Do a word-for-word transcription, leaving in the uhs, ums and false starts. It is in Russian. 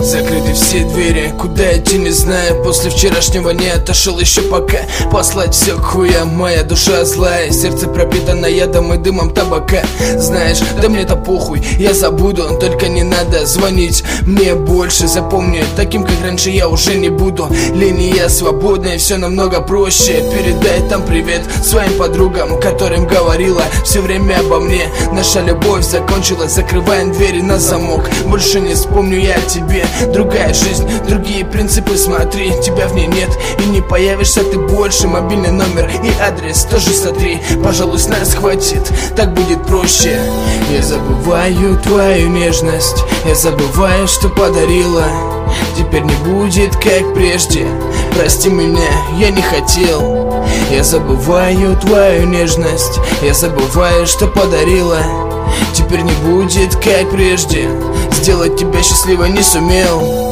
Закрыты все двери, куда идти не знаю. После вчерашнего не отошел еще пока. Послать все к хуям, моя душа злая. Сердце пропитано ядом и дымом табака. Знаешь, да мне-то похуй, я забуду. Только не надо звонить мне больше. Запомни, таким как раньше я уже не буду. Линия свободная, все намного проще. Передай там привет своим подругам, которым говорила все время обо мне. Наша любовь закончилась, закрываем двери на замок. Больше не вспомню я о тебе. Другая жизнь, другие принципы, смотри, тебя в ней нет и не появишься ты больше. Мобильный номер и адрес тоже сотри. Пожалуй, с нас хватит, так будет проще. Я забываю твою нежность, я забываю, что подарила. Теперь не будет как прежде, прости меня, я не хотел. Я забываю твою нежность, я забываю, что подарила. Теперь не будет как прежде, сделать тебя счастливой не сумел.